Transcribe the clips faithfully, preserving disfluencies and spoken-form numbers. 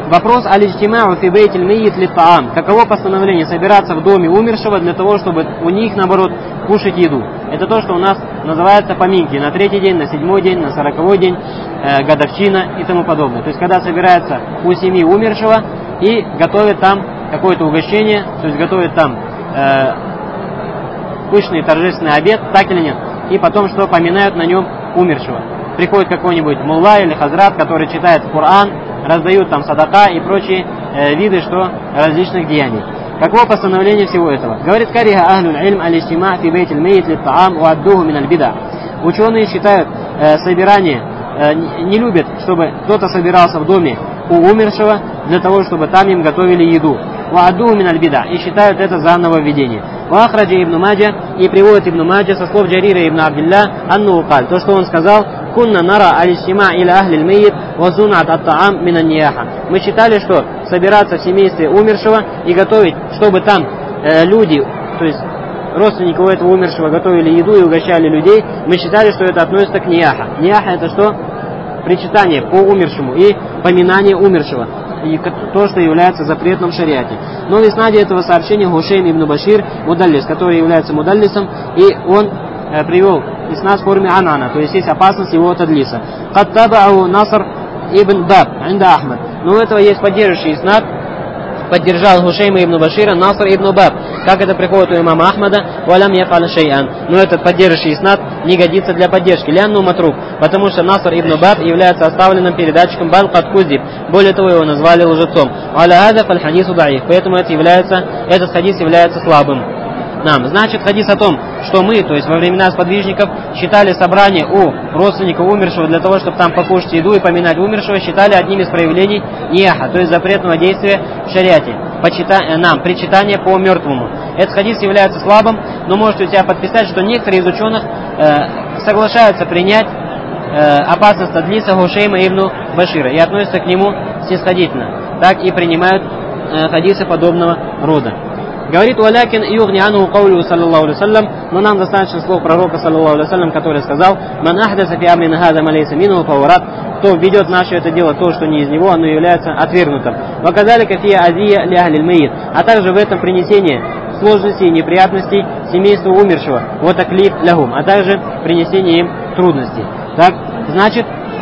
Вопрос аль-иджтимау фи бейтиль меййит лит-таам. Каково постановление собираться в доме умершего для того, чтобы у них, наоборот, кушать еду. Это то, что у нас называется поминки. На третий день, на седьмой день, на сороковой день, э, годовщина и тому подобное. То есть, когда собирается у семьи умершего и готовят там какое-то угощение, то есть готовят там э, пышный торжественный обед, так или нет, и потом что поминают на нем умершего. Приходит какой-нибудь мулла или хазрат, который читает Коран, раздают там садака и прочие э, виды что различных деяний. Каково постановление всего этого? Говорит кариха ахлюль ильм аль-иджтима фи бейтиль меййит лит-таам ва аддуху мин аль-бида. Ученые считают э, собирание, э, не любят, чтобы кто-то собирался в доме у умершего для того, чтобы там им готовили еду. Ва аддуху мин аль-бида. И считают это за нововведение. Ва ахраджа ибн Маджа, и приводит ибн Маджа со слов Джарира ибн Абдилля анну каль, то, что он сказал: кунна нара аль-иджтима иля ахлиль меййит ва зунат ат-таам мин ан-нияха. Мы считали, что собираться в семействе умершего и готовить, чтобы там э, люди, то есть родственники у этого умершего готовили еду и угощали людей, мы считали, что это относится к нияха. Нияха — это что? Причитание по умершему и поминание умершего. И то, что является запретным в шариате. Но в иснаде этого сообщения Гушейм ибн Башир мудаллис, который является мудаллисом, и он э, привел иснад в форме анана, то есть есть опасность его тадлиса. Кад таба'у Наср ибн Баб инда Ахмад. Но у этого есть поддерживающий иснад, поддержал Гушейма ибн Башира Наср ибн Баб, как это приходит у имама Ахмада, валям яфаль шей'ан. Но этот поддерживающий иснад не годится для поддержки, лянну матрук, потому что Наср ибн Баб является оставленным передатчиком бал кад кузиб. Более того, его назвали лжецом. Аля хаза фаль хадису даиф. Поэтому это является, этот хадис является слабым. Нам. Значит, хадис о том, что мы, то есть во времена сподвижников, считали собрание у родственников умершего для того, чтобы там покушать еду и поминать умершего, считали одним из проявлений нияха, то есть запретного действия в шариате. Почита... Нам, причитание по мертвому. Этот хадис является слабым, но можете у себя подписать, что некоторые из ученых э, соглашаются принять э, опасность тадлиса Гушейма ибн Башира и относятся к нему снисходительно. Так и принимают э, хадисы подобного рода. Говорит: «Валякин югни анху каулю саллаллаху алейхи вассалям», но нам достаточно слов пророка саллаллаху алейхи вассалям, который сказал: «Ман ахдаса фи амрина хаза ма лейса минху фаварат», кто введет наше это дело то, что не из него, оно является отвергнутым. «Ва казалика фи азия ли ахлиль мейит», а также в этом принесение сложностей и неприятностей семейству умершего, вот таклиф лягум, а также принесение им трудностей. Так, значит,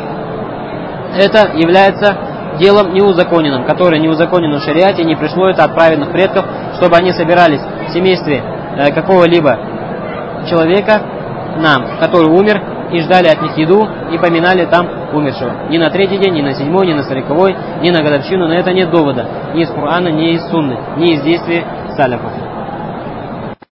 это является делом неузаконенным, которое не узаконено в шариате, не пришло это от праведных предков, чтобы они собирались в семействе э, какого-либо человека, нам, который умер, и ждали от них еду, и поминали там умершего. Ни на третий день, ни на седьмой, ни на сороковой, ни на годовщину, на это нет довода. Ни из Корана, ни из Сунны, ни из действий саляфов.